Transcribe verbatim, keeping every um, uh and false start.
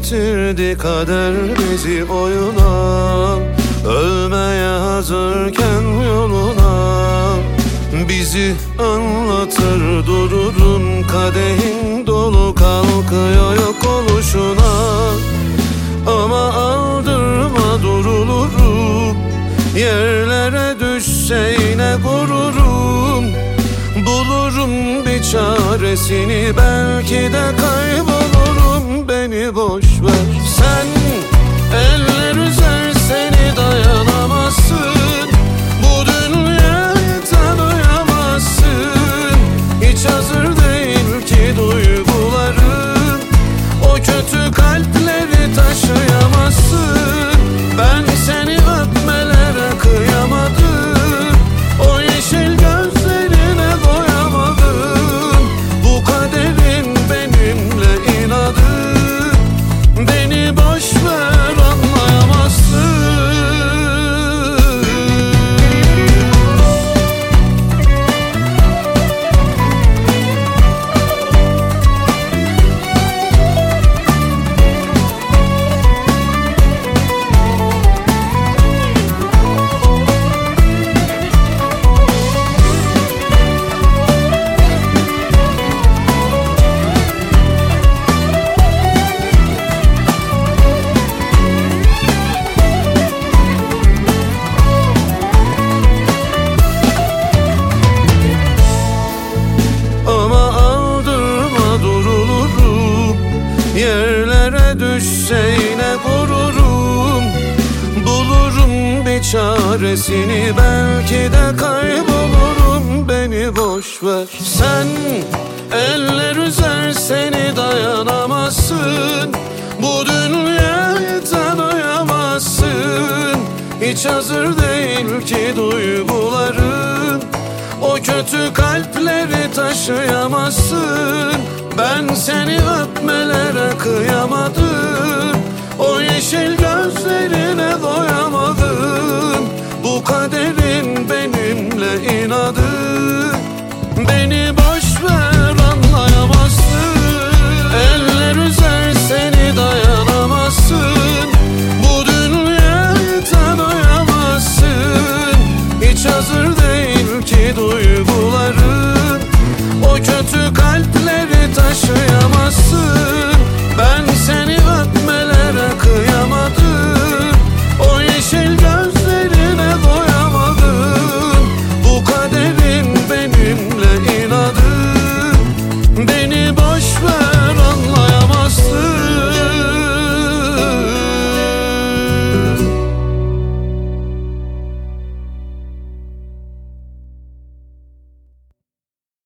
getirdi kader bizi oyuna. Ölmeye hazırken yoluna, bizi anlatır dururum. Kadehin dolu kalkıyor yok oluşuna. Ama aldırma durulurum, yerlere düşse yine gururum. Bulurum bir çaresini, belki de kaybolurum. Beni boş ver sen, eller üzer seni dayanamazsın. Bu dünyayı tanıyamazsın. Hiç hazır değil ki duyguların, o kötü kalpleri taşıyamazsın. Ben seni öpmelere kıyamadım, o yeşil gözlerine doyamadım. Bu kaderin benimle inadı, beni boş ver anlayamazsın. Yerlere düşse yine gururum. Bulurum bir çaresini, belki de kaybolurum. Beni boş ver sen, eller üzer seni dayanamazsın. Bu dünyayı tanıyamazsın. Hiç hazır değil ki duyguların, o kötü kalpleri taşıyamazsın. Ben seni öpmelere kıyamadım, o yeşil gözlerine doyamadım. Bu kaderin benimle inadı, beni boş ver anlayamazsın. Eller üzer seni dayanamazsın. Bu dünyayı tanıyamazsın. Hiç hazır değil ki duyguların, o kötü kalpleri taşıyamazsın.